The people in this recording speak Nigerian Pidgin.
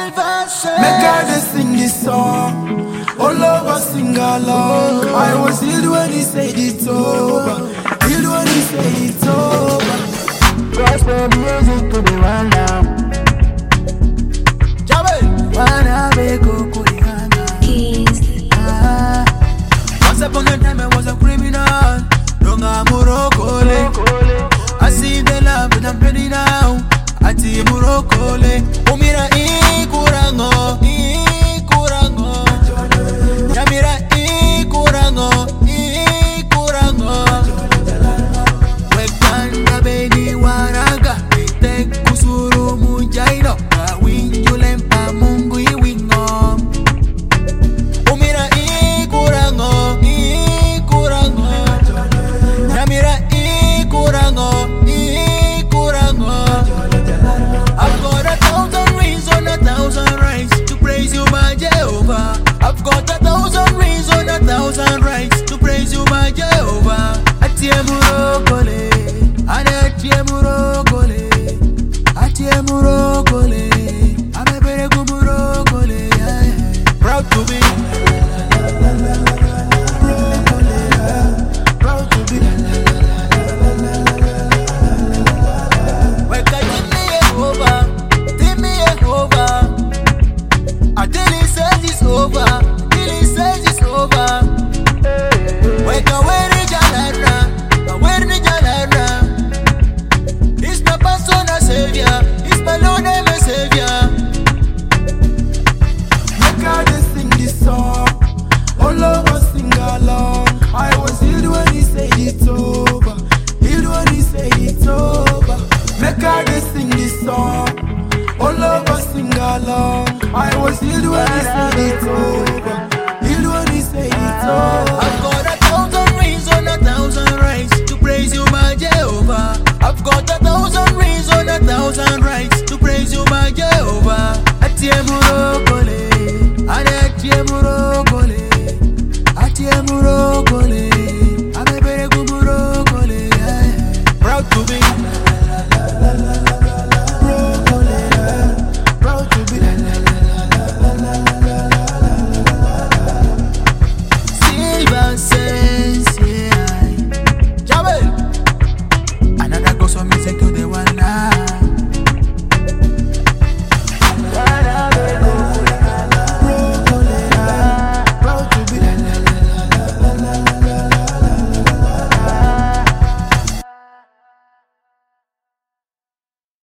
Make her just sing this song. All of us sing along. I was healed when he said it's over. Healed when he said it's over. Gospel music to the one now. Jabel, Wanna be Kukuriana. once upon a time I was a criminal. Runga Murokole. I see the love and I'm ready now. Ati Murokole. Umira ikurango. Yamira ikurango. Wekanda beni waraga. Tek kusuru mujaino. Winjulempa mungu iwingo. Umira ikurango. Yamira ikurango. I've got 1,000 reasons, 1,000 rights to praise you, my Jehovah. I've got 1,000 reasons, 1,000 rights to praise you, my Jehovah. Atiemurokole, atiemurokole, atiemurokole, ameberegumurokole. Proud to be, proud to be. Over, Billy says it's over. Wake up, where is Jalara? Where is Jalara? It's my personal savior, it's my Lord and my savior. Make her just sing this song. All of us sing along. I was healed when he said it's over. Healed when he said it's over. Make her just sing this song. All of us sing along. I was healed when he said it's over. Healed when he said it's over. I've got 1,000 reasons, 1,000 rights to praise you, my Jehovah. I've got 1,000 reasons, 1,000 rights to praise you, my Jehovah. Atiemuro.